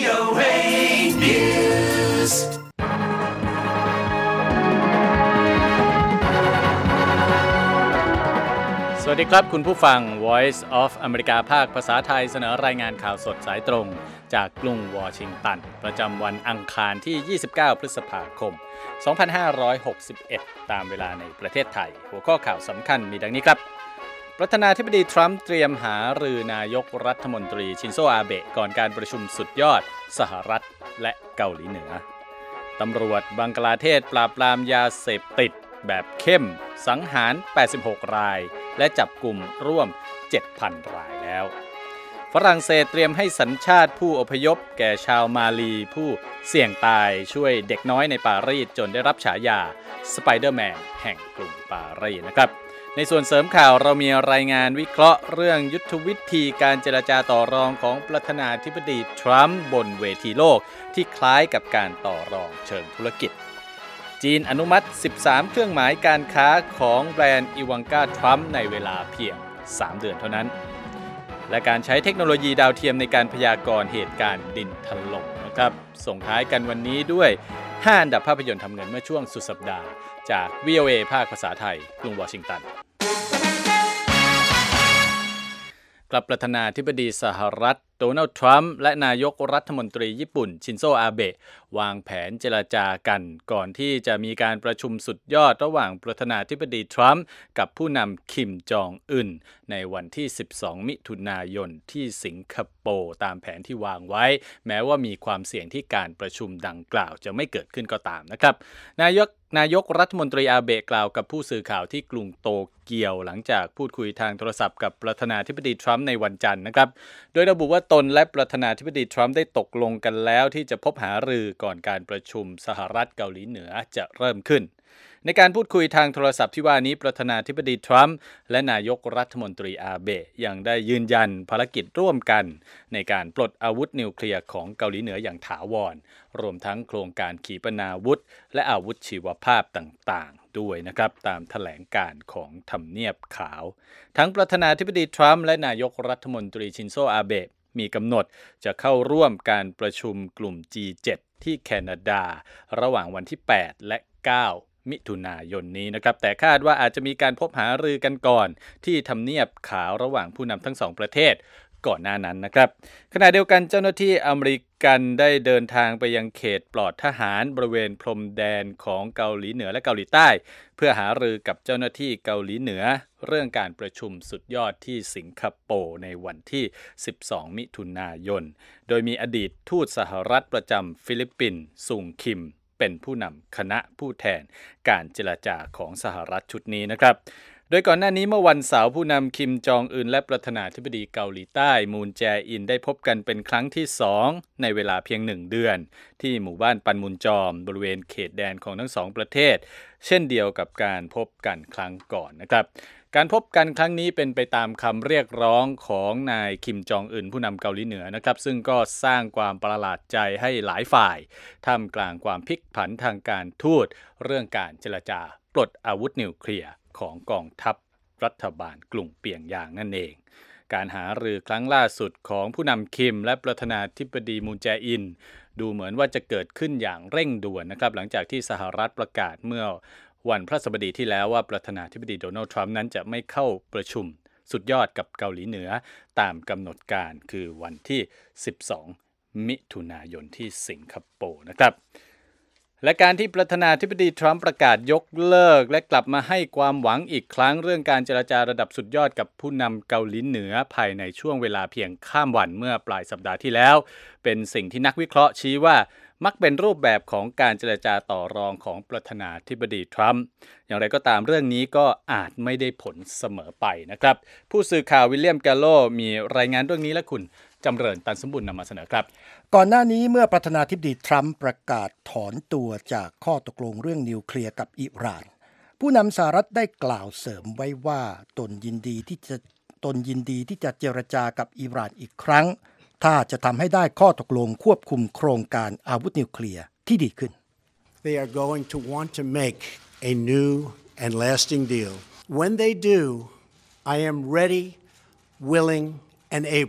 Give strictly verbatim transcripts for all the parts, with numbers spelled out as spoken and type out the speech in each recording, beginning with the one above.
โอ เอ News สวัสดีครับคุณผู้ฟัง Voice of America ภาคภาษาไทยเสนอรายงานข่าวสดสายตรงจากกรุงวอชิงตันประจำวันอังคารที่ยี่สิบเก้าพฤษภาคมสองพันห้าร้อยหกสิบเอ็ดตามเวลาในประเทศไทยหัวข้อข่าวสำคัญมีดังนี้ครับประธานาธิบดีทรัมป์เตรียมหารือนายกรัฐมนตรีชินโซอาเบะก่อนการประชุมสุดยอดสหรัฐและเกาหลีเหนือตำรวจบังกลาเทศปราบปรามยาเสพติดแบบเข้มสังหารแปดสิบหกรายและจับกลุ่มร่วม เจ็ดพัน รายแล้วฝรั่งเศสเตรียมให้สัญชาติผู้อพยพแก่ชาวมาลีผู้เสี่ยงตายช่วยเด็กน้อยในปารีสจนได้รับฉายาสไปเดอร์แมนแห่งกรุงปารีสนะครับในส่วนเสริมข่าวเรามีรายงานวิเคราะห์เรื่องยุทธวิธีการเจรจาต่อรองของประธานาธิบดีทรัมป์บนเวทีโลกที่คล้ายกับการต่อรองเชิงธุรกิจจีนอนุมัติสิบสามเครื่องหมายการค้าของแบรนด์อีวังกาทรัมป์ในเวลาเพียงสามเดือนเท่านั้นและการใช้เทคโนโลยีดาวเทียมในการพยากรณ์เหตุการณ์ดินถล่มนะครับส่งท้ายกันวันนี้ด้วยห้าอันดับภาพยนตร์ทำเงินเมื่อช่วงสุดสัปดาห์จาก วี โอ เอ ภาคภาษาไทยกรุงวอชิงตันกลับประธานาธิบดีสหรัฐโดนัลด์ทรัมป์และนายกรัฐมนตรีญี่ปุ่นชินโซอาเบะวางแผนเจรจากันก่อนที่จะมีการประชุมสุดยอดระหว่างประธานาธิบดีทรัมป์กับผู้นำคิมจองอึนในวันที่สิบสองมิถุนายนที่สิงคโปร์ตามแผนที่วางไว้แม้ว่ามีความเสี่ยงที่การประชุมดังกล่าวจะไม่เกิดขึ้นก็ตามนะครับนายกนายกรัฐมนตรีอาเบะกล่าวกับผู้สื่อข่าวที่กรุงโตเกียวหลังจากพูดคุยทางโทรศัพท์กับประธานาธิบดีทรัมป์ในวันจันทร์นะครับโดยระบุว่าตนและประธานาธิบดีทรัมป์ได้ตกลงกันแล้วที่จะพบหารือก่อนการประชุมสหรัฐเกาหลีเหนือจะเริ่มขึ้นในการพูดคุยทางโทรศัพท์ที่ว่านี้ประธานาธิบดีทรัมป์และนายกรัฐมนตรีอาเบะยังได้ยืนยันภารกิจร่วมกันในการปลดอาวุธนิวเคลียร์ของเกาหลีเหนืออย่างถาวรรวมทั้งโครงการขีปนาวุธและอาวุธชีวภาพต่างๆด้วยนะครับตามแถลงการของทำเนียบขาวทั้งประธานาธิบดีทรัมป์และนายกรัฐมนตรีชินโซอาเบะมีกำหนดจะเข้าร่วมการประชุมกลุ่ม จี เจ็ด ที่แคนาดาระหว่างวันที่แปดและเก้ามิถุนายนนี้นะครับแต่คาดว่าอาจจะมีการพบหารือกันก่อนที่ทำเนียบขาวระหว่างผู้นำทั้งสองประเทศก่อนหน้านั้นนะครับขณะเดียวกันเจ้าหน้าที่อเมริกันได้เดินทางไปยังเขตปลอดทหารบริเวณพรมแดนของเกาหลีเหนือและเกาหลีใต้เพื่อหารือกับเจ้าหน้าที่เกาหลีเหนือเรื่องการประชุมสุดยอดที่สิงคโปร์ในวันที่สิบสองมิถุนายนโดยมีอดีตทูตสหรัฐประจำฟิลิปปินส์ซุงคิมเป็นผู้นำคณะผู้แทนการเจรจาของสหรัฐชุดนี้นะครับโดยก่อนหน้านี้เมื่อวันเสาร์ผู้นำคิมจองอึนและประธานาธิบดีเกาหลีใต้มูนแจอินได้พบกันเป็นครั้งที่สองในเวลาเพียงหนึ่งเดือนที่หมู่บ้านปันมุนจอมบริเวณเขตแดนของทั้งสองประเทศเช่นเดียวกับการพบกันครั้งก่อนนะครับการพบกันครั้งนี้เป็นไปตามคำเรียกร้องของนายคิมจองอึนผู้นำเกาหลีเหนือนะครับซึ่งก็สร้างความประหลาดใจให้หลายฝ่ายท่ามกลางความพลิกผันทางการทูตเรื่องการเจรจาปลดอาวุธนิวเคลียร์ของกองทัพรัฐบาลกรุงเปียงยางนั่นเองการหารือครั้งล่าสุดของผู้นำคิมและประธานาธิบดีมูนแจอินดูเหมือนว่าจะเกิดขึ้นอย่างเร่งด่วนนะครับหลังจากที่สหรัฐประกาศเมื่อวันพฤหัสบดีที่แล้วว่าประธานาธิบดีโดนัลด์ทรัมป์นั้นจะไม่เข้าประชุมสุดยอดกับเกาหลีเหนือตามกำหนดการคือวันที่สิบสองมิถุนายนที่สิงคโปร์นะครับและการที่ประธานาธิบดีทรัมป์ประกาศยกเลิกและกลับมาให้ความหวังอีกครั้งเรื่องการเจรจาระดับสุดยอดกับผู้นำเกาหลีเหนือภายในช่วงเวลาเพียงข้ามวันเมื่อปลายสัปดาห์ที่แล้วเป็นสิ่งที่นักวิเคราะห์ชี้ว่ามักเป็นรูปแบบของการเจรจาต่อรองของประธานาธิบดีทรัมป์อย่างไรก็ตามเรื่องนี้ก็อาจไม่ได้ผลเสมอไปนะครับผู้สื่อข่าววิลเลียมแกลโลมีรายงานเรื่องนี้และคุณจำเริญตันสมบูรณ์นำมาเสนอครับก่อนหน้านี้เมื่อประธานาธิบดีทรัมป์ประกาศถอนตัวจากข้อตกลงเรื่องนิวเคลียร์กับอิหร่านผู้นำสหรัฐได้กล่าวเสริมไว้ว่าตนยินดีที่จะตนยินดีที่จะเจรจากับอิหร่านอีกครั้งถ้าจะทำให้ได้ข้อตกลงควบคุมโครงการอาวุธนิวเคลียร์ที่ดีขึ้น They are going to want to make a new and lasting deal. When they do, I am ready, willing, and able.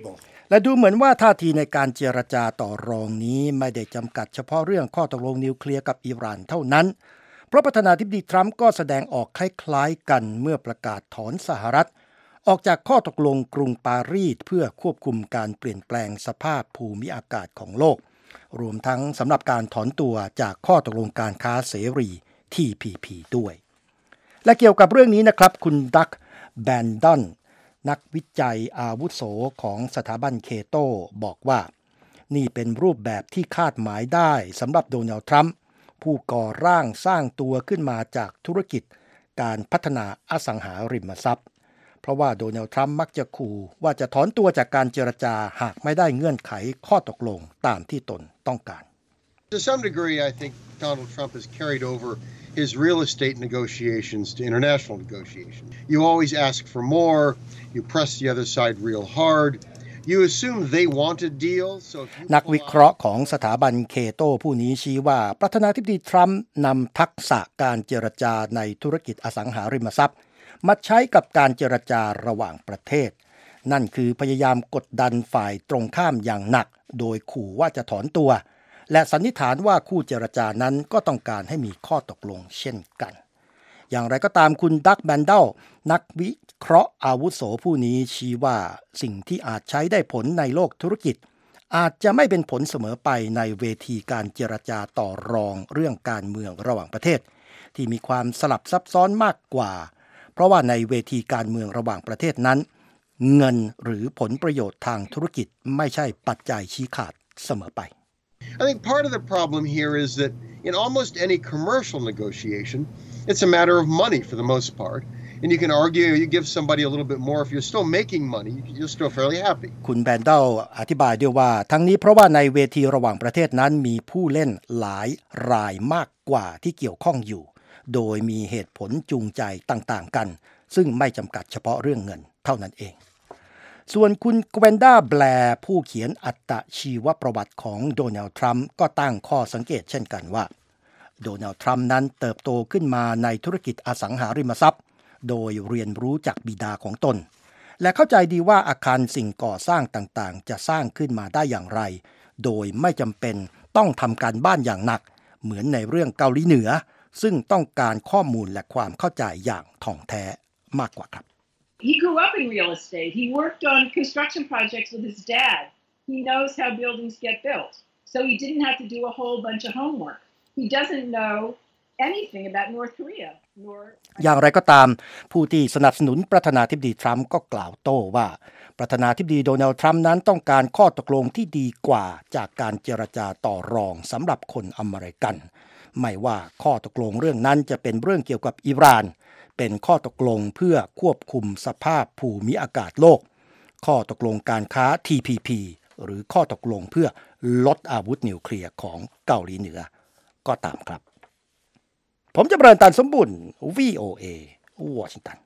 และดูเหมือนว่าท่าทีในการเจรจาต่อรองนี้ไม่ได้จำกัดเฉพาะเรื่องข้อตกลงนิวเคลียร์กับอิหร่านเท่านั้นเพราะประธานาธิบดีทรัมป์ก็แสดงออกคล้ายๆกันเมื่อประกาศถอนสหรัฐออกจากข้อตกลงกรุงปารีสเพื่อควบคุมการเปลี่ยนแปลงสภาพภูมิอากาศของโลกรวมทั้งสำหรับการถอนตัวจากข้อตกลงการค้าเสรี ที พี พี ด้วยและเกี่ยวกับเรื่องนี้นะครับคุณดักแบนดอนนักวิจัยอาวุโสของสถาบันเคโตบอกว่านี่เป็นรูปแบบที่คาดหมายได้สำหรับโดนัลด์ทรัมป์ผู้ก่อร่างสร้างตัวขึ้นมาจากธุรกิจการพัฒนาอสังหาริมทรัพย์เพราะว่าโดนัลด์ทรัมป์มักจะขู่ว่าจะถอนตัวจากการเจรจาหากไม่ได้เงื่อนไขข้อตกลงตามที่ตนต้องการ To some degree, I think Donald Trump has carried over his real estate negotiations to international negotiations. You always ask for more, you press the other side real hard, you assume they want a deal, so if you นักวิเคราะห์ของสถาบันเคโตผู้นี้ชี้ว่าประธานาธิบดีทรัมป์นำทักษะการเจรจาในธุรกิจอสังหาริมทรัพย์มาใช้กับการเจรจาระหว่างประเทศนั่นคือพยายามกดดันฝ่ายตรงข้ามอย่างหนักโดยขู่ว่าจะถอนตัวและสันนิษฐานว่าคู่เจรจานั้นก็ต้องการให้มีข้อตกลงเช่นกันอย่างไรก็ตามคุณดักแบนเดลนักวิเคราะห์อาวุโสผู้นี้ชี้ว่าสิ่งที่อาจใช้ได้ผลในโลกธุรกิจอาจจะไม่เป็นผลเสมอไปในเวทีการเจรจาต่อรองเรื่องการเมืองระหว่างประเทศที่มีความสลับซับซ้อนมากกว่าเพราะว่าในเวทีการเมืองระหว่างประเทศนั้นเงินหรือผลประโยชน์ทางธุรกิจไม่ใช่ปัจจัยชี้ขาดเสมอไป I think part of the problem here is that in almost any commercial negotiation, it's a matter of money for the most part. And you can argue you give somebody a little bit more if you're still making money, you're still fairly happy. คุณแบนเดลอธิบายด้วยว่าทั้งนี้เพราะว่าในเวทีระหว่างประเทศนั้นมีผู้เล่นหลายรายมากกว่าที่เกี่ยวข้องอยู่โดยมีเหตุผลจูงใจต่างๆกันซึ่งไม่จำกัดเฉพาะเรื่องเงินเท่านั้นเองส่วนคุณเกวนดาแบร์ผู้เขียนอัตชีวประวัติของโดนัลด์ทรัมป์ก็ตั้งข้อสังเกตเช่นกันว่าโดนัลด์ทรัมป์นั้นเติบโตขึ้นมาในธุรกิจอสังหาริมทรัพย์โดยเรียนรู้จากบิดาของตนและเข้าใจดีว่าอาคารสิ่งก่อสร้างต่างๆจะสร้างขึ้นมาได้อย่างไรโดยไม่จำเป็นต้องทำการบ้านอย่างหนักเหมือนในเรื่องเกาหลีเหนือซึ่งต้องการข้อมูลและความเข้าใจอย่างถ่องแท้มากกว่าครับ He grew up in real estate. He worked on construction projects with his dad. He knows how buildings get built. So he didn't have to do a whole bunch of homework. He doesn't know anything about North Korea. Nor อย่างไรก็ตามผู้ที่สนับสนุนประธานาธิบดีทรัมป์ก็กล่าวโต้ว่าประธานาธิบดีโดนัลด์ทรัมป์นั้นต้องการข้อตกลงที่ดีกว่าจากการเจรจาต่อรองสำหรับคนอเมริกันไม่ว่าข้อตกลงเรื่องนั้นจะเป็นเรื่องเกี่ยวกับอิหร่านเป็นข้อตกลงเพื่อควบคุมสภาพภูมิอากาศโลกข้อตกลงการค้า ที พี พี หรือข้อตกลงเพื่อลดอาวุธนิวเคลียร์ของเกาหลีเหนือก็ตามครับผมจำเริญตันสมบุญ วี โอ เอ วอชิงตัน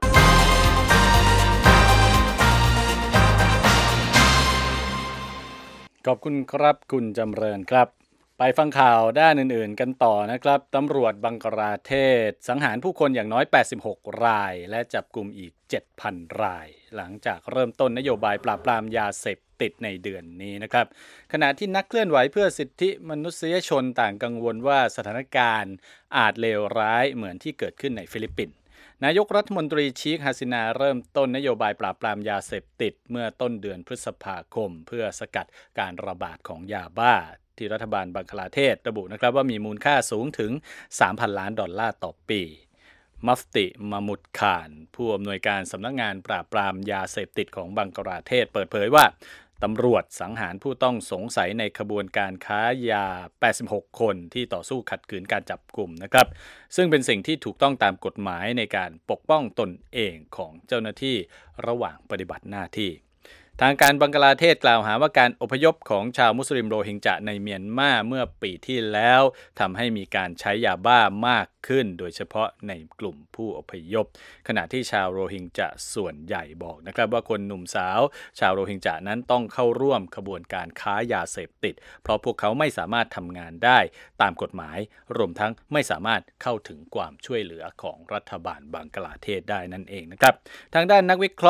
ขอบคุณครับคุณจำเริญครับไปฟังข่าวด้านอื่นๆกันต่อนะครับตำรวจบังกลาเทศสังหารผู้คนอย่างน้อยแปดสิบหกรายและจับกุมอีก เจ็ดพัน รายหลังจากเริ่มต้นนโยบายปราบปรามยาเสพติดในเดือนนี้นะครับขณะที่นักเคลื่อนไหวเพื่อสิทธิมนุษยชนต่างกังวลว่าสถานการณ์อาจเลวร้ายเหมือนที่เกิดขึ้นในฟิลิปปินส์นายกรัฐมนตรีชีคฮาซินาเริ่มต้นนโยบายปราบปรามยาเสพติดเมื่อต้นเดือนพฤษภาคมเพื่อสกัดการระบาดของยาบ้าที่รัฐบาลบังคลาเทศระบุนะครับว่ามีมูลค่าสูงถึง สามพัน ล้านดอลลาร์ต่อปีมัฟติมามุดคานผู้อำนวยการสำนักงานปราบปรามยาเสพติดของบังกลาเทศเปิดเผยว่าตำรวจสังหารผู้ต้องสงสัยในขบวนการค้ายาแปดสิบหกคนที่ต่อสู้ขัดขืนการจับกุมนะครับซึ่งเป็นสิ่งที่ถูกต้องตามกฎหมายในการปกป้องตนเองของเจ้าหน้าที่ระหว่างปฏิบัติหน้าที่ทางการบังกลาเทศกล่าวหาว่าการอพยพของชาวมุสลิมโรฮิงญะในเมียนมาเมื่อปีที่แล้วทำให้มีการใช้ยาบ้ามากขึ้นโดยเฉพาะในกลุ่มผู้อพยพขณะที่ชาวโรฮิงญะส่วนใหญ่บอกนะครับว่าคนหนุ่มสาวชาวโรฮิงญะนั้นต้องเข้าร่วมขบวนการค้ายาเสพติดเพราะพวกเขาไม่สามารถทำงานได้ตามกฎหมายรวมทั้งไม่สามารถเข้าถึงความช่วยเหลือของรัฐบาลบังกลาเทศได้นั่นเองนะครับทางด้านนักวิเคราะห์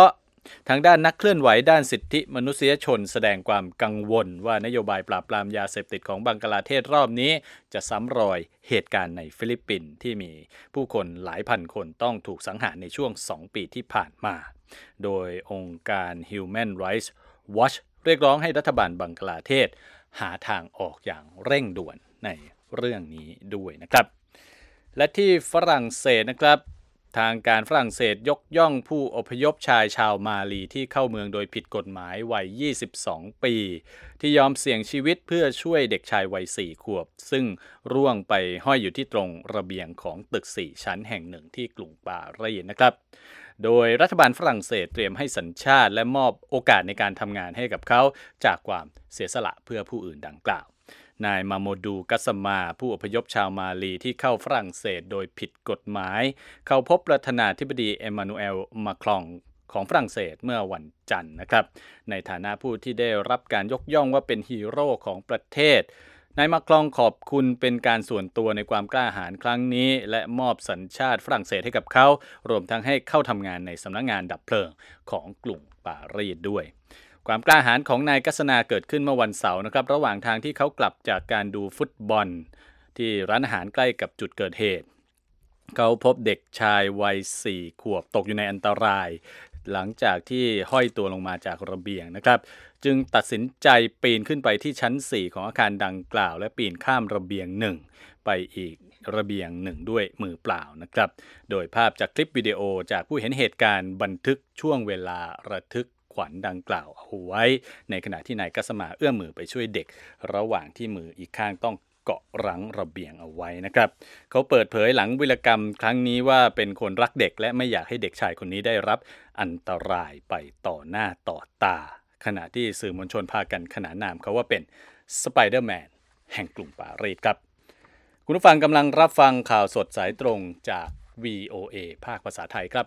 ทางด้านนักเคลื่อนไหวด้านสิทธิมนุษยชนแสดงความกังวลว่านโยบายปราบปรามยาเสพติดของบังกลาเทศรอบนี้จะซ้ำรอยเหตุการณ์ในฟิลิปปินส์ที่มีผู้คนหลายพันคนต้องถูกสังหารในช่วงสองปีที่ผ่านมาโดยองค์การ Human Rights Watch เรียกร้องให้รัฐบาลบังกลาเทศหาทางออกอย่างเร่งด่วนในเรื่องนี้ด้วยนะครับและที่ฝรั่งเศสนะครับทางการฝรั่งเศสยกย่องผู้อพยพชายชาวมาลีที่เข้าเมืองโดยผิดกฎหมายวัยยี่สิบสองปีที่ยอมเสี่ยงชีวิตเพื่อช่วยเด็กชายวัยสี่ขวบซึ่งร่วงไปห้อยอยู่ที่ตรงระเบียงของตึกสี่ชั้นแห่งหนึ่งที่กรุงปารีสนะครับโดยรัฐบาลฝรั่งเศสเตรียมให้สัญชาติและมอบโอกาสในการทำงานให้กับเขาจากความเสียสละเพื่อผู้อื่นดังกล่าวนายมาโมดูกัสมาผู้อพยพชาวมาลีที่เข้าฝรั่งเศสโดยผิดกฎหมายเข้าพบประธานาธิบดีเอมานูเอลมาครองของฝรั่งเศสเมื่อวันจันทร์นะครับในฐานะผู้ที่ได้รับการยกย่องว่าเป็นฮีโร่ของประเทศนายมาครองขอบคุณเป็นการส่วนตัวในความกล้าหาญครั้งนี้และมอบสัญชาติฝรั่งเศสให้กับเขารวมทั้งให้เข้าทำงานในสำนักงานดับเพลิงของกรุงปารีสด้วยความกล้าหาญของนายกัสนาเกิดขึ้นเมื่อวันเสาร์นะครับระหว่างทางที่เขากลับจากการดูฟุตบอลที่ร้านอาหารใกล้กับจุดเกิดเหตุเขาพบเด็กชายวัยสี่ขวบตกอยู่ในอันตรายหลังจากที่ห้อยตัวลงมาจากระเบียงนะครับจึงตัดสินใจปีนขึ้นไปที่ชั้นสี่ของอาคารดังกล่าวและปีนข้ามระเบียงหนึ่งไปอีกระเบียงหนึ่งด้วยมือเปล่านะครับโดยภาพจากคลิปวิดีโอจากผู้เห็นเหตุการณ์บันทึกช่วงเวลาระทึกขวัญดังกล่าวเอาไว้ในขณะที่นายกัสมาเอื้อมมือไปช่วยเด็กระหว่างที่มืออีกข้างต้องเกาะรั้งระเบียงเอาไว้นะครับเขาเปิดเผยหลังวีรกรรมครั้งนี้ว่าเป็นคนรักเด็กและไม่อยากให้เด็กชายคนนี้ได้รับอันตรายไปต่อหน้าต่อตาขณะที่สื่อมวลชนพากันขนานนามเขาว่าเป็นสไปเดอร์แมนแห่งกรุงปารีสครับคุณผู้ฟังกำลังรับฟังข่าวสดสายตรงจาก วี โอ เอ ภาคภาษาไทยครับ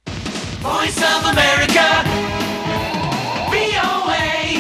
Voice of America วี โอ เอ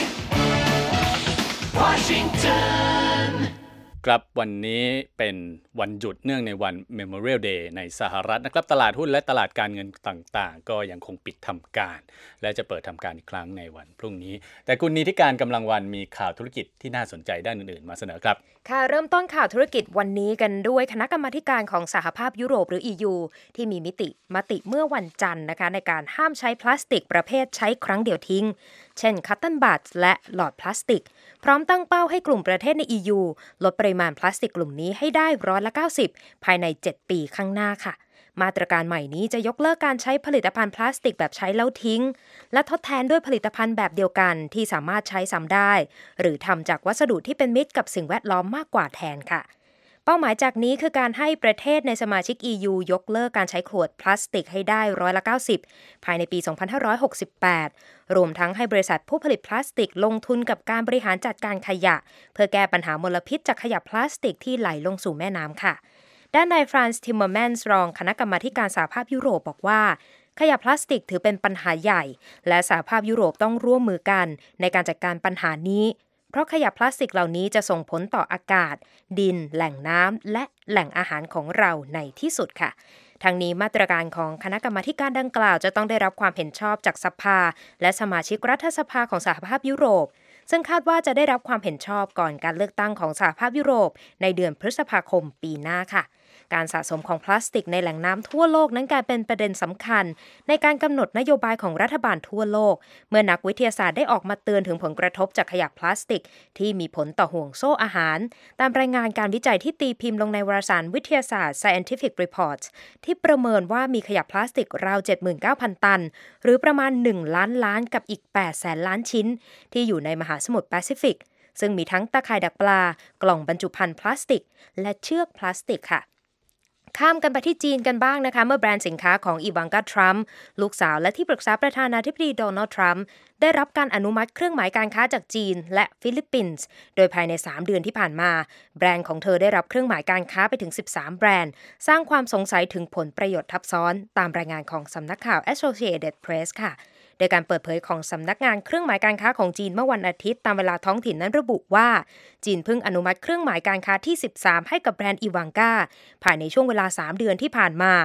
Washington ครับวันนี้เป็นวันหยุดเนื่องในวัน Memorial Day ในสหรัฐนะครับตลาดหุ้นและตลาดการเงินต่างๆก็ยังคงปิดทำการและจะเปิดทำการอีกครั้งในวันพรุ่งนี้แต่คุณนิติการกำลังวันมีข่าวธุรกิจที่น่าสนใจด้านอื่นๆมาเสนอครับค่ะเริ่มต้นข่าวธุรกิจวันนี้กันด้วยคณะกรรมาการของสหภาพยุโรปหรือ อี ยู ที่มีมิติมติเมื่อวันจันทร์นะคะในการห้ามใช้พลาสติกประเภทใช้ครั้งเดียวทิ้งเช่นคัตเติ้ลบัดและหลอดพลาสติกพร้อมตั้งเป้าให้กลุ่มประเทศใน อี ยู ลดปริมาณพลาสติกกลุ่มนี้ให้ได้ร้อยละเก้าสิบภายในเจ็ดปีข้างหน้าค่ะมาตรการใหม่นี้จะยกเลิกการใช้ผลิตภัณฑ์พลาสติกแบบใช้แล้วทิ้งและทดแทนด้วยผลิตภัณฑ์แบบเดียวกันที่สามารถใช้ซ้ำได้หรือทำจากวัสดุที่เป็นมิตรกับสิ่งแวดล้อมมากกว่าแทนค่ะเป้าหมายจากนี้คือการให้ประเทศในสมาชิก อี ยู ยกเลิกการใช้ขวดพลาสติกให้ได้ร้อยละเก้าสิบภายในปีสองพันห้าร้อยหกสิบแปดรวมทั้งให้บริษัทผู้ผลิตพลาสติกลงทุนกับการบริหารจัดการขยะเพื่อแก้ปัญหามลพิษจากขยะพลาสติกที่ไหลลงสู่แม่น้ำค่ะด้านนายฟรานซ์ ทิมเมอร์แมนส์รองคณะกรรมาการสหภาพยุโรปบอกว่าขยะพลาสติกถือเป็นปัญหาใหญ่และสหภาพยุโรปต้องร่วมมือกันในการจัดการปัญหานี้เพราะขยะพลาสติกเหล่านี้จะส่งผลต่ออากาศดินแหล่งน้ำและแหล่งอาหารของเราในที่สุดค่ะทั้งนี้มาตรการของคณะกรรมาการดังกล่าวจะต้องได้รับความเห็นชอบจากสภาและสมาชิกรัฐสภาของสหภาพยุโรปซึ่งคาดว่าจะได้รับความเห็นชอบก่อนการเลือกตั้งของสหภาพยุโรปในเดือนพฤษภาคมปีหน้าค่ะการสะสมของพลาสติกในแหล่งน้ำทั่วโลกนั้นกลายเป็นประเด็นสำคัญในการกำหนดนโยบายของรัฐบาลทั่วโลกเมื่อนักวิทยาศาสตร์ได้ออกมาเตือนถึงผลกระทบจากขยะพลาสติกที่มีผลต่อห่วงโซ่อาหารตามรายงานการวิจัยที่ตีพิมพ์ลงในวารสารวิทยาศาสตร์ Scientific Reports ที่ประเมินว่ามีขยะพลาสติกราว เจ็ดหมื่นเก้าพัน ตันหรือประมาณหนึ่งล้านล้านกับอีกแปดแสนล้านชิ้นที่อยู่ในมหาสมุทรแปซิฟิกซึ่งมีทั้งตะข่ายดักปลากล่องบรรจุภัณฑ์พลาสติกและเชือกพลาสติกค่ะข้ามกันไปที่จีนกันบ้างนะคะเมื่อแบรนด์สินค้าของอีวานกาทรัมป์ลูกสาวและที่ปรึกษาประธานาธิบดีโดนัลด์ทรัมป์ได้รับการอนุมัติเครื่องหมายการค้าจากจีนและฟิลิปปินส์โดยภายในสามเดือนที่ผ่านมาแบรนด์ของเธอได้รับเครื่องหมายการค้าไปถึงสิบสามแบรนด์สร้างความสงสัยถึงผลประโยชน์ทับซ้อนตามรายงานของสำนักข่าว Associated Press ค่ะโดยการเปิดเผยของสำนักงานเครื่องหมายการค้าของจีนเมื่อวันอาทิตย์ตามเวลาท้องถิ่นนั้นระบุว่าจีนเพิ่งอนุมัติเครื่องหมายการค้าที่สิบสามให้กับแบรนด์อีวานกาภายในช่วงเวลาสามเดือนที่ผ่านมา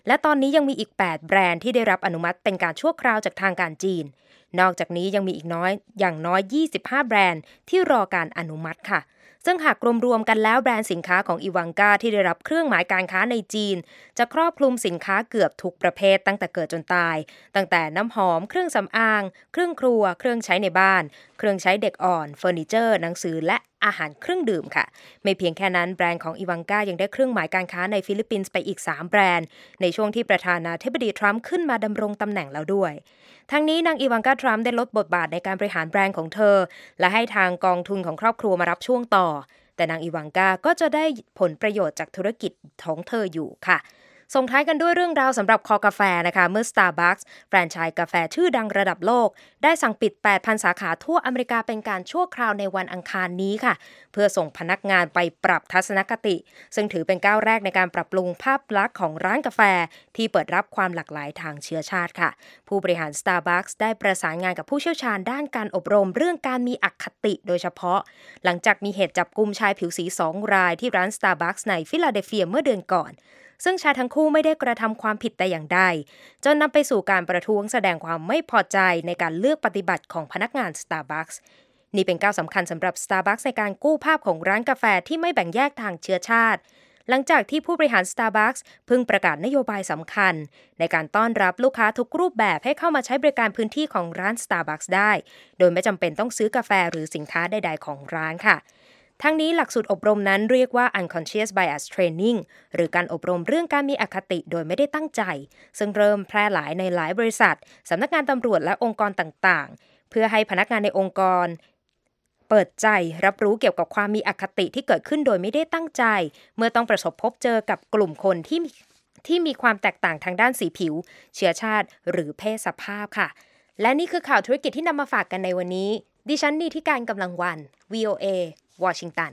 และตอนนี้ยังมีอีกแปดแบรนด์ที่ได้รับอนุมัติเป็นการชั่วคราวจากทางการจีนนอกจากนี้ยังมีอีกน้อยอย่างน้อยยี่สิบห้าแบรนด์ที่รอการอนุมัติค่ะซึ่งหากรวมๆกันแล้วแบรนด์สินค้าของอีวังกาที่ได้รับเครื่องหมายการค้าในจีนจะครอบคลุมสินค้าเกือบทุกประเภทตั้งแต่เกิดจนตายตั้งแต่น้ำหอมเครื่องสำอางเครื่องครัวเครื่องใช้ในบ้านเครื่องใช้เด็กอ่อนเฟอร์นิเจอร์หนังสือและอาหารเครื่องดื่มค่ะไม่เพียงแค่นั้นแบรนด์ของอีวังกายังได้เครื่องหมายการค้าในฟิลิปปินส์ไปอีกสามแบรนด์ในช่วงที่ประธานาธิบดีทรัมป์ขึ้นมาดำรงตำแหน่งแล้วด้วยทั้งนี้นางอีวังกาทรัมป์ได้ลดบทบาทในการบริหารแบรนด์ของเธอและให้ทางกองทุนของครอบครัวมารับช่วงต่อแต่นางอีวังกาก็จะได้ผลประโยชน์จากธุรกิจของเธออยู่ค่ะส่งท้ายกันด้วยเรื่องราวสำหรับคอกาแฟนะคะเมื่อ Starbucks แฟรนไชส์กาแฟชื่อดังระดับโลกได้สั่งปิด แปดพัน สาขาทั่วอเมริกาเป็นการชั่วคราวในวันอังคารนี้ค่ะเพื่อส่งพนักงานไปปรับทัศนคติซึ่งถือเป็นก้าวแรกในการปรับปรุงภาพลักษณ์ของร้านกาแฟที่เปิดรับความหลากหลายทางเชื้อชาติค่ะผู้บริหาร Starbucks ได้ประสานงานกับผู้เชี่ยวชาญด้านการอบรมเรื่องการมีอคติโดยเฉพาะหลังจากมีเหตุจับกุมชายผิวสีสองรายที่ร้าน Starbucks ในฟิลาเดลเฟียเมื่อเดือนก่อนซึ่งชายทั้งคู่ไม่ได้กระทำความผิดแต่อย่างใดจนนำไปสู่การประท้วงแสดงความไม่พอใจในการเลือกปฏิบัติของพนักงาน Starbucks นี่เป็นก้าวสำคัญสำหรับ Starbucks ในการกู้ภาพของร้านกาแฟที่ไม่แบ่งแยกทางเชื้อชาติหลังจากที่ผู้บริหาร Starbucks เพิ่งประกาศนโยบายสำคัญในการต้อนรับลูกค้าทุกรูปแบบให้เข้ามาใช้บริการพื้นที่ของร้าน Starbucks ได้โดยไม่จำเป็นต้องซื้อกาแฟหรือสินค้าใดๆของร้านค่ะทั้งนี้หลักสูตรอบรมนั้นเรียกว่า unconscious bias training หรือการอบรมเรื่องการมีอคติโดยไม่ได้ตั้งใจซึ่งเริ่มแพร่หลายในหลายบริษัทสำนักงานตำรวจและองค์กรต่างๆเพื่อให้พนักงานในองค์กรเปิดใจรับรู้เกี่ยวกับความมีอคติที่เกิดขึ้นโดยไม่ได้ตั้งใจเมื่อต้องประสบพบเจอกับกลุ่มคนที่ที่มีความแตกต่างทางด้านสีผิวเชื้อชาติหรือเพศสภาพค่ะและนี่คือข่าวธุรกิจที่นำมาฝากกันในวันนี้ดิฉันนีธิการกำลังวัน วี โอ เอ วอชิงตัน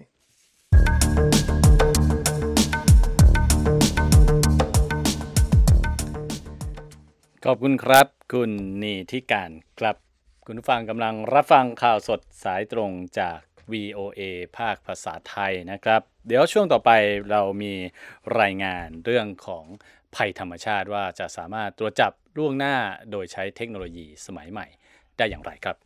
ขอบคุณครับคุณนีธิการครับคุณผู้ฟังกำลังรับฟังข่าวสดสายตรงจาก วี โอ เอ ภาคภาษาไทยนะครับเดี๋ยวช่วงต่อไปเรามีรายงานเรื่องของภัยธรรมชาติว่าจะสามารถตรวจจับล่วงหน้าโดยใช้เทคโนโลยีสมัยใหม่ได้อย่างไรครับ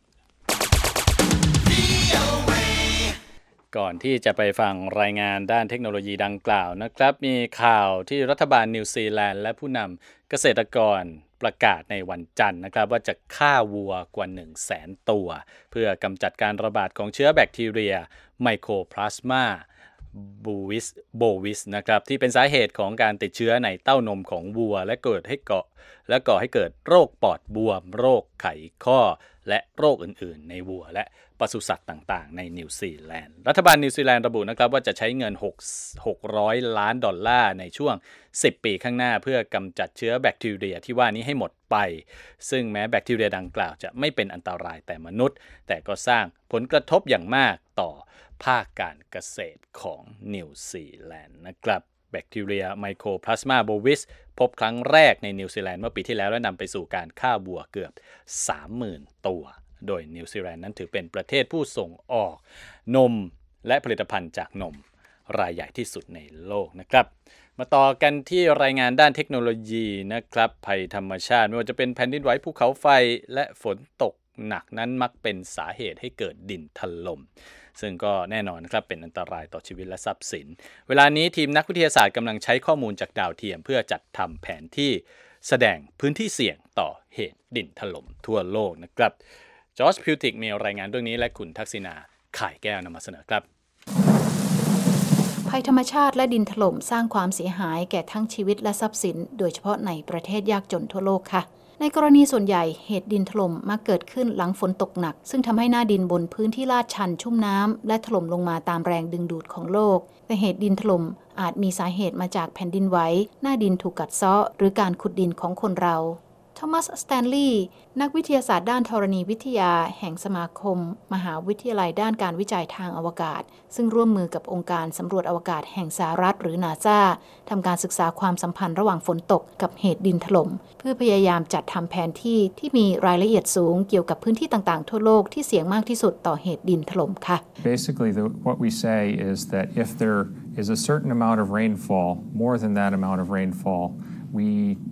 ก่อนที่จะไปฟังรายงานด้านเทคโนโลยีดังกล่าวนะครับมีข่าวที่รัฐบาลนิวซีแลนด์และผู้นำเกษตรกรประกาศในวันจันทร์นะครับว่าจะฆ่าวัวกว่า หนึ่งแสน ตัวเพื่อกำจัดการระบาดของเชื้อแบคทีเรียไมโครพลาสมาบูวิสโบวิสนะครับที่เป็นสาเหตุของการติดเชื้อในเต้านมของวัวและเกิดให้เกาะและก่อให้เกิดโรคปอดบวมโรคไขข้อและโรคอื่นๆในวัวและปศุสัตว์ต่างๆในนิวซีแลนด์รัฐบาลนิวซีแลนด์ระบุนะครับว่าจะใช้เงินหกร้อยล้านดอลลาร์ในช่วงสิบปีข้างหน้าเพื่อกำจัดเชื้อแบคทีเรียที่ว่านี้ให้หมดไปซึ่งแม้แบคทีเรียดังกล่าวจะไม่เป็นอันตรายแต่มนุษย์แต่ก็สร้างผลกระทบอย่างมากต่อภาคการเกษตรของนิวซีแลนด์นะครับแบคทีเรียไมโครพลาสมาโบวิสพบครั้งแรกในนิวซีแลนด์เมื่อปีที่แล้วและนำไปสู่การฆ่าวัวเกือบ สามหมื่น ตัวโดยนิวซีแลนด์นั้นถือเป็นประเทศผู้ส่งออกนมและผลิตภัณฑ์จากนมรายใหญ่ที่สุดในโลกนะครับมาต่อกันที่รายงานด้านเทคโนโลยีนะครับภัยธรรมชาติไม่ว่าจะเป็นแผ่นดินไหวภูเขาไฟและฝนตกหนักนั้นมักเป็นสาเหตุให้เกิดดินถล่มซึ่งก็แน่นอนนะครับเป็นอันตรายต่อชีวิตและทรัพย์สินเวลานี้ทีมนักวิทยาศาสตร์กำลังใช้ข้อมูลจากดาวเทียมเพื่อจัดทำแผนที่แสดงพื้นที่เสี่ยงต่อเหตุดินถล่มทั่วโลกนะครับจอร์จพิวติกมีรายงานเรื่องนี้และคุณทักษิณาข่ายแก้วนำมาเสนอครับภัยธรรมชาติและดินถล่มสร้างความเสียหายแก่ทั้งชีวิตและทรัพย์สินโดยเฉพาะในประเทศยากจนทั่วโลกค่ะในกรณีส่วนใหญ่เหตุดินถล่มมักเกิดขึ้นหลังฝนตกหนักซึ่งทำให้หน้าดินบนพื้นที่ลาดชันชุ่มน้ำและถล่มลงมาตามแรงดึงดูดของโลกแต่เหตุดินถล่มอาจมีสาเหตุมาจากแผ่นดินไหวหน้าดินถูกกัดเซาะหรือการขุดดินของคนเราโทมัส สแตนลีย์นักวิทยาศาสตร์ด้านธรณีวิทยาแห่งสมาคมมหาวิทยาลัยด้านการวิจัยทางอวกาศซึ่งร่วมมือกับองค์การสำรวจอวกาศแห่งสหรัฐหรือ นาซา ทำการศึกษาความสัมพันธ์ระหว่างฝนตกกับเหตุดินถล่มเพื่อพยายามจัดทำแผนที่ที่มีรายละเอียดสูงเกี่ยวกับพื้นที่ต่างๆทั่วโลกที่เสี่ยงมากที่สุดต่อเหตุดินถล่มค่ะ Basically the, what we say is that if there is a certain amount of rainfall more than that amount of rainfall we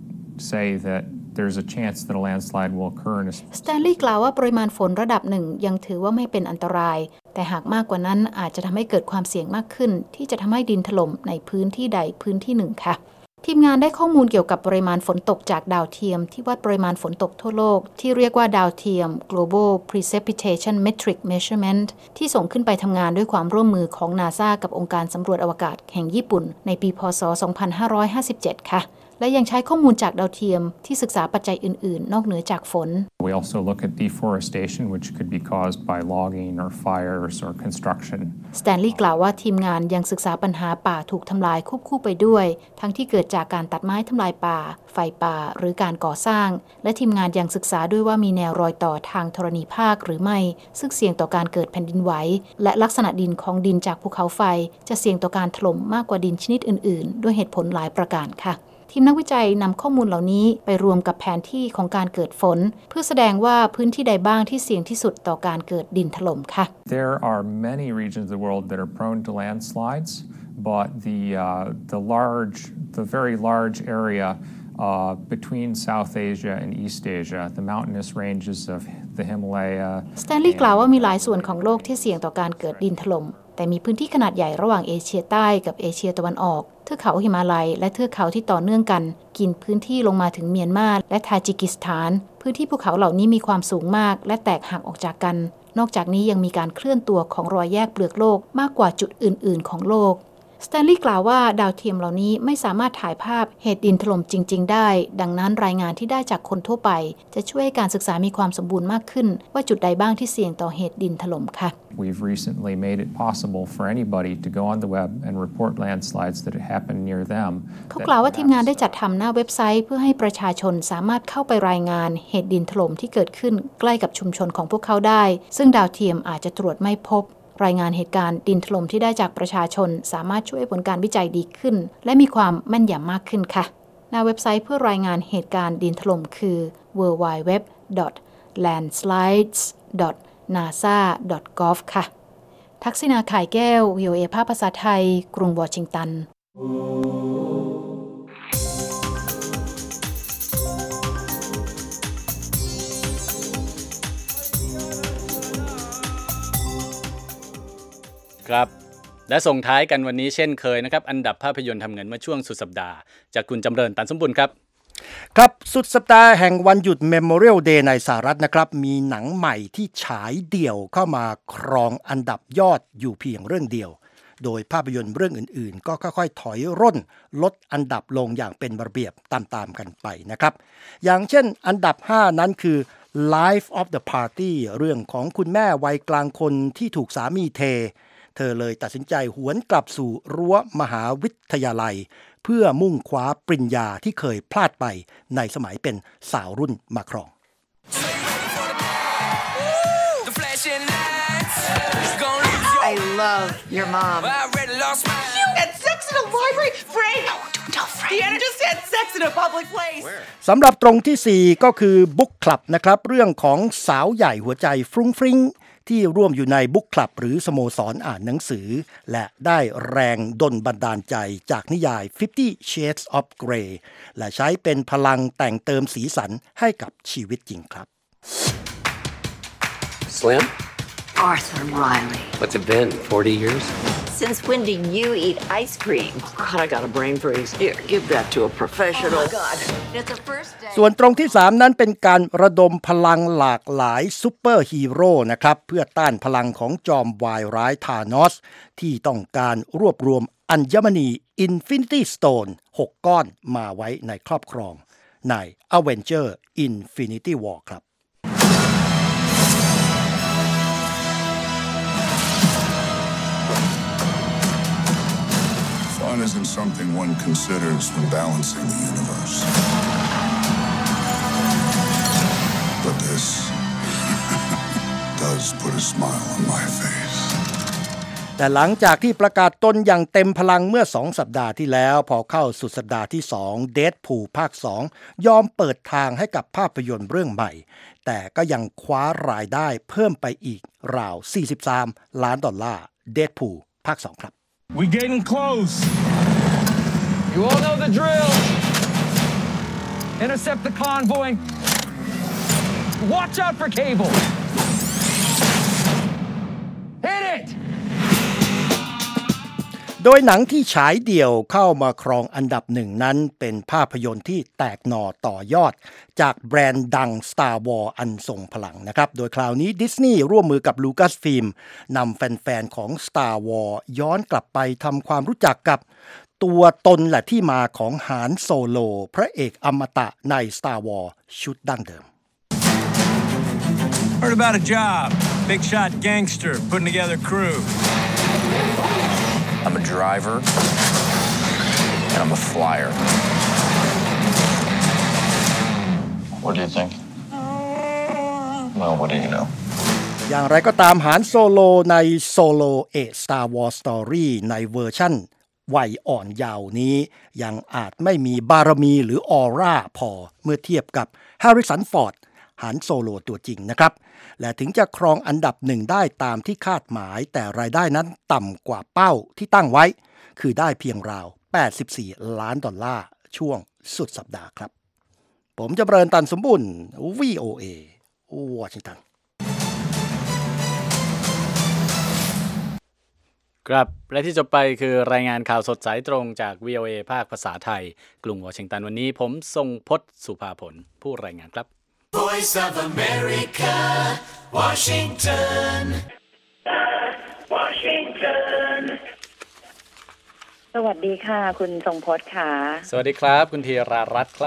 say that there's a chance that a landslide will occur in a สแตนลีย์กล่าวว่าปริมาณฝนระดับหนึ่งยังถือว่าไม่เป็นอันตรายแต่หากมากกว่านั้นอาจจะทำให้เกิดความเสี่ยงมากขึ้นที่จะทำให้ดินถล่มในพื้นที่ใดพื้นที่หนึ่งค่ะทีมงานได้ข้อมูลเกี่ยวกับปริมาณฝนตกจากดาวเทียมที่วัดปริมาณฝนตกทั่วโลกที่เรียกว่าดาวเทียม Global Precipitation Metric Measurement ที่ส่งขึ้นไปทำงานด้วยความร่วมมือของ NASA กับองค์การสำรวจอวกาศแห่งญี่ปุ่นในปีพ.ศ. สองพันห้าร้อยห้าสิบเจ็ดค่ะและยังใช้ข้อมูลจากดาวเทียมที่ศึกษาปัจจัยอื่นๆนอกเหนือจากฝน We also look at deforestation, which could be caused by logging or fires or construction. สแตนลีย์กล่าวว่าทีมงานยังศึกษาปัญหาป่าถูกทำลายควบคู่ไปด้วยทั้งที่เกิดจากการตัดไม้ทำลายป่าไฟป่าหรือการก่อสร้างและทีมงานยังศึกษาด้วยว่ามีแนวรอยต่อทางธรณีภาคหรือไม่ซึ่งเสี่ยงต่อการเกิดแผ่นดินไหวและลักษณะดินของดินจากภูเขาไฟจะเสี่ยงต่อการถล่มมากกว่าดินชนิดอื่นๆด้วยเหตุผลหลายประการค่ะทีมนักวิจัยนำข้อมูลเหล่านี้ไปรวมกับแผนที่ของการเกิดฝนเพื่อแสดงว่าพื้นที่ใดบ้างที่เสี่ยงที่สุดต่อการเกิดดินถล่มค่ะ There are many regions of the world that are prone to landslides, but the uh, the large, the very large area uh, between South Asia and East Asia, the mountainous ranges of the Himalaya. สแตนลีย์กล่าวว่ามีหลายส่วนของโลกที่เสี่ยงต่อการเกิดดินถล่มแต่มีพื้นที่ขนาดใหญ่ระหว่างเอเชียใต้กับเอเชียตะวันออกเทือกเขาหิมาลัยและเทือกเขาที่ต่อเนื่องกันกินพื้นที่ลงมาถึงเมียนมาและทาจิกิสถานพื้นที่ภูเขาเหล่านี้มีความสูงมากและแตกหักออกจากกันนอกจากนี้ยังมีการเคลื่อนตัวของรอยแยกเปลือกโลกมากกว่าจุดอื่นๆของโลกสแตนลีย์กล่าวว่าดาวเทียมเหล่านี้ไม่สามารถถ่ายภาพเหตุดินถล่มจริงๆได้ดังนั้นรายงานที่ได้จากคนทั่วไปจะช่วยให้การศึกษามีความสมบูรณ์มากขึ้นว่าจุดใดบ้างที่เสี่ยงต่อเหตุดินถล่มค่ะ We've recently made it possible for anybody to go on the web and report landslides that happen near them. เขากล่าวว่าทีมงานได้จัดทำหน้าเว็บไซต์เพื่อให้ประชาชนสามารถเข้าไปรายงานเหตุดินถล่มที่เกิดขึ้นใกล้กับชุมชนของพวกเขาได้ซึ่งดาวเทียมอาจจะตรวจไม่พบรายงานเหตุการณ์ดินถล่มที่ได้จากประชาชนสามารถช่วยผลการวิจัยดีขึ้นและมีความแม่นยำมากขึ้นค่ะหน้าเว็บไซต์เพื่อรายงานเหตุการณ์ดินถล่มคือ ดับเบิลยู ดับเบิลยู ดับเบิลยู ดอท แลนด์สไลด์ ดอท นาซา ดอท กอฟ ค่ะทักษิณา ข่ายแก้ว วี โอ เอ ภาคภาษาไทยกรุงวอชิงตันครับและส่งท้ายกันวันนี้เช่นเคยนะครับอันดับภาพยนตร์ทำเงินเมื่อช่วงสุดสัปดาห์จากคุณจำเริญตันสมบูรณ์ครับครับสุดสัปดาห์แห่งวันหยุด Memorial Day ในสหรัฐนะครับมีหนังใหม่ที่ฉายเดี่ยวเข้ามาครองอันดับยอดอยู่เพียงเรื่องเดียวโดยภาพยนตร์เรื่องอื่นๆก็ค่อยๆถอยร่นลดอันดับลงอย่างเป็นระเบียบตามๆกันไปนะครับอย่างเช่นอันดับห้านั้นคือ Life of the Party เรื่องของคุณแม่วัยกลางคนที่ถูกสามีเทเธอเลยตัดสินใจหวนกลับสู่รั้วมหาวิทยาลัยเพื่อมุ่งคว้าปริญญาที่เคยพลาดไปในสมัยเป็นสาวรุ่นมาครอง I love your mom. You had sex in a library? Frank! No, don't tell Frank. Deanna just had sex in a public place. สำหรับตรงที่สี่ก็คือบุ๊กคลับนะครับเรื่องของสาวใหญ่หัวใจฟรุ้งฟริ้งที่ร่วมอยู่ในบุ๊กคลับหรือสโมสรอ่านหนังสือและได้แรงดลบันดาลใจจากนิยาย Fifty Shades of Grey และใช้เป็นพลังแต่งเติมสีสันให้กับชีวิตจริงครับ Slim? Arthur Riley. What's it been, forty years? Since when did you eat ice cream? God, I got a brain freeze. Here, give that to a professional. Oh, my God. It's the first day. ส่วนตรงที่สามนั้นเป็นการระดมพลังหลากหลายซุปเปอร์ฮีโร่นะครับเพื่อต้านพลังของจอมวายร้ายธานอสที่ต้องการรวบรวมอัญมณี Infinity Stone หกก้อนมาไว้ในครอบครองใน Avenger Infinity War ครับ Fun isn't something one considers when balancing the universe. But this does put a smile on my face. แต่หลังจากที่ประกาศตนอย่างเต็มพลังเมื่อสองสัปดาห์ที่แล้วพอเข้าสุดสัปดาห์ที่สอง Deadpool ภาคสองยอมเปิดทางให้กับภาพยนตร์เรื่องใหม่แต่ก็ยังคว้ารายได้เพิ่มไปอีกราวสี่สิบสามล้านดอลลาร์ Deadpool ภาคสองครับ We getting close. You all know the drill. Intercept the convoy. Watch out for cable. Hit it. โดยหนังที่ฉายเดี่ยวเข้ามาครองอันดับหนึ่งนั้นเป็นภาพยนตร์ที่แตกหน่อต่อยอดจากแบรนด์ดัง Star Wars อันทรงพลังนะครับโดยคราวนี้ดิสนีย์ร่วมมือกับ Lucasfilm นำแฟนๆของ Star Wars ย้อนกลับไปทำความรู้จักกับตัวตนและที่มาของฮานโซโลพระเอกอมตะใน Star Wars ชุดดั้งเดิม Heard about a job. Big shot gangster putting together crew. I'm a driver, and I'm a flyer. What do you think? Well, what do you know? อย่างไรก็ตามฮานโซโลใน Solo A Star Wars Story ในเวอร์ชั่นวัยอ่อนเยาว์นี้ยังอาจไม่มีบารมีหรือออร่าพอเมื่อเทียบกับแฮร์ริสันฟอร์ดฮานโซโลตัวจริงนะครับและถึงจะครองอันดับหนึ่งได้ตามที่คาดหมายแต่รายได้นั้นต่ำกว่าเป้าที่ตั้งไว้คือได้เพียงราวแปดสิบสี่ล้านดอลลาร์ช่วงสุดสัปดาห์ครับผมจำเริญตันสมบุญ วี โอ เอ วอชิงตันครับและที่จบไปคือรายงานข่าวสดสายตรงจาก วี โอ เอ ภาคภาษาไทยกรุงวอชิงตันวันนี้ผมทรงพจน์สุภาผลผู้รายงานครับ Voice of America, Washington, Washington. สวัสดีค่ะคุณทรงพจน์ค่ะสวัสดีครับคุณธีรารัตน์ครับ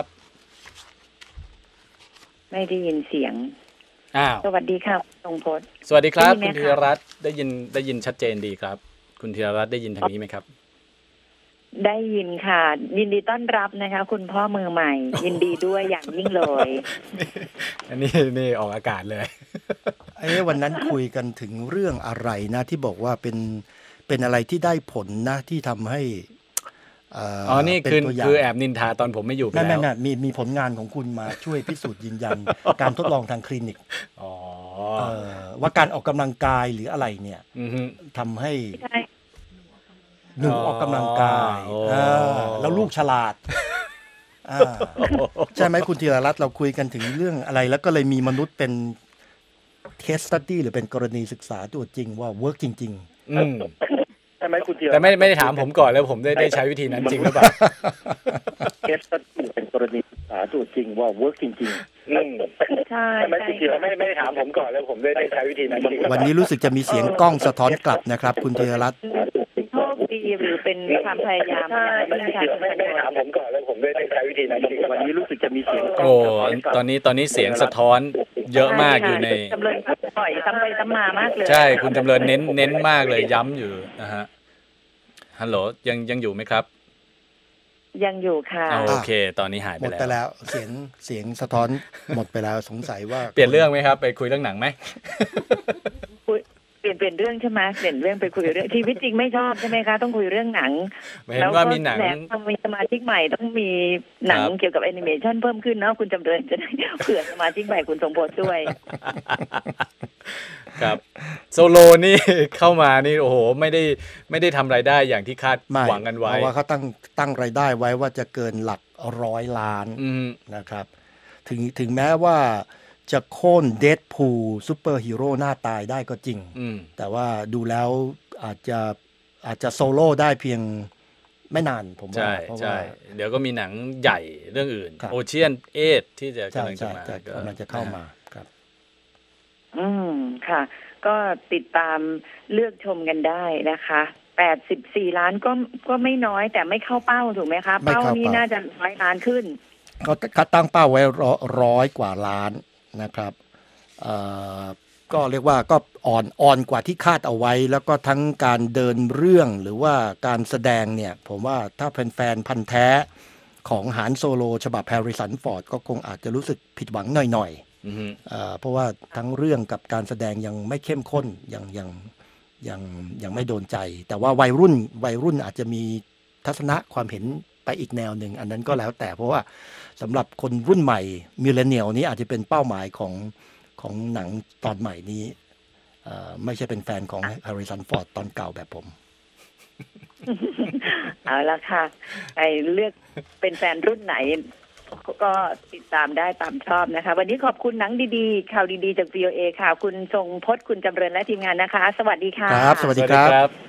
ไม่ได้ยินเสียงอ้าวสวัสดีค่ะทรงพจน์สวัสดีครับคุณธีรารัตน์ได้ยินได้ยินชัดเจนดีครับคุณธีรารัตน์ได้ยินทางนี้ไหมครับได้ยินค่ะยินดีต้อนรับนะคะคุณพ่อมือใหม่ยินดีด้วยอย่างยิ่งเลยอันนี้นี่ออกอากาศเลยไอ้วันนั้นคุยกันถึงเรื่องอะไรนะที่บอกว่าเป็นเป็นอะไรที่ได้ผลนะที่ทำให้อ๋อนี่คือคือแอบนินทาตอนผมไม่อยู่ไปแล้วนั่นๆมีมีผลงานของคุณมาช่วยพิสูจน์ยืนยันการทดลองทางคลินิกอ๋อว่าการออกกำลังกายหรืออะไรเนี่ยทำให้หนูออกกำลังกายแล้วลูกฉลาดใช่ไหมคุณธีรรัตน์เราคุยกันถึงเรื่องอะไรแล้วก็เลยมีมนุษย์เป็น case study หรือเป็นกรณีศึกษาตัวจริงว่า work จริงๆใช่ไหมคุณธีรรัตน์แต่ไม่ไม่ได้ถามผมก่อนแล้วผมได้ได้ใช้วิธีนั้นจริงหรือเปล่า case study เป็นกรณีศึกษาตัวจริงว่า work จริงๆใช่ไหมคุณธีรรัตน์ไม่ไม่ได้ถามผมก่อนแล้วผมได้ได้ใช้วิธีนั้นจริงวันนี้รู้สึกจะมีเสียงกล้องสะท้อนกลับนะครับคุณธีรรัตน์โชคดีหรือเป็นความพยายามไม่ได้ถามผมก่อนแล้วผมได้ใช้วิธีนั้นวันนี้รู้สึกจะมีเสียงโอ้ตอนนี้ตอนนี้เสียงสะท้อนเยอะมากอยู่ในจำเริญปล่อยซ้ำไปซ้ำมามากเลยใช่คุณจำเริญเน้นเน้นมากเลยย้ำอยู่นะฮะฮัลโหลยังยังอยู่ไหมครับยังอยู่ค่ะโอเคตอนนี้หายไปแล้วหมดไปแล้วเสียงเสียงสะท้อนหมดไปแล้วสงสัยว่าเปลี่ยนเรื่องไหมครับไปคุยเรื่องหนังไหมเปลี่ยนเปลี่ยนเรื่องใช่ไหมเปลี่ยนเรื่องไปคุยเรื่องชีวิตจริงไม่ชอบใช่ไหมคะต้องคุยเรื่องหนังแล้วก็มีหนังมีสมาชิกใหม่ต้องมีหนังเกี่ยวกับแอนิเมชันเพิ่มขึ้นเนาะคุณจำเริญจะได้เผื่อสมาชิกใหม่คุณทรงพจน์ด้วยครับโซโลนี่เข้ามานี่โอ้โหไม่ได้ไม่ได้ทำรายได้อย่างที่คาดหวังกันไว้เพราะว่าเขาตั้งตั้งรายได้ไว้ว่าจะเกินหลักร้อยล้านนะครับถึงถึงแม้ว่าจะโค่นเดดพูลซูเปอร์ฮีโร่หน้าตายได้ก็จริงแต่ว่าดูแล้วอาจจะอาจจะโซโล่ได้เพียงไม่นานผมว่าเพราะว่าเดี๋ยวก็มีหนังใหญ่เรื่องอื่นโอเชียนเอทที่จะกำลังจะมากำลังจะเข้ามาครับอืมค่ะก็ติดตามเลือกชมกันได้นะคะแปดสิบสี่ล้านก็ก็ไม่น้อยแต่ไม่เข้าเป้าถูกไหมคะเป้านี้น่าจะร้อยล้านขึ้นก็ตั้งเป้าไว้ร้อยกว่าล้านนะครับก็เรียกว่าก็อ่อนอ่อนกว่าที่คาดเอาไว้แล้วก็ทั้งการเดินเรื่องหรือว่าการแสดงเนี่ยผมว่าถ้าแฟนๆพันธุ์แท้ของฮานโซโลฉบับแฮร์ริสันฟอร์ดก็คงอาจจะรู้สึกผิดหวังหน่อยๆเพราะว่าทั้งเรื่องกับการแสดงยังไม่เข้มข้นยังยังยังยังไม่โดนใจแต่ว่าวัยรุ่นวัยรุ่นอาจจะมีทัศนะความเห็นไปอีกแนวหนึ่งอันนั้นก็แล้วแต่เพราะว่าสำหรับคนรุ่นใหม่มิลเลนเนียลนี้อาจจะเป็นเป้าหมายของของหนังตอนใหม่นี้ไม่ใช่เป็นแฟนของแฮร์ริสันฟอร์ดตอนเก่าแบบผมเอาละค่ะไอเลือกเป็นแฟนรุ่นไหนก็ติดตามได้ตามชอบนะคะวันนี้ขอบคุณหนังดีๆข่าวดีๆจาก วี โอ เอ ค่ะคุณทรงพจน์คุณจำเริญและทีมงานนะคะสวัสดีค่ะครับสวัสดีครับ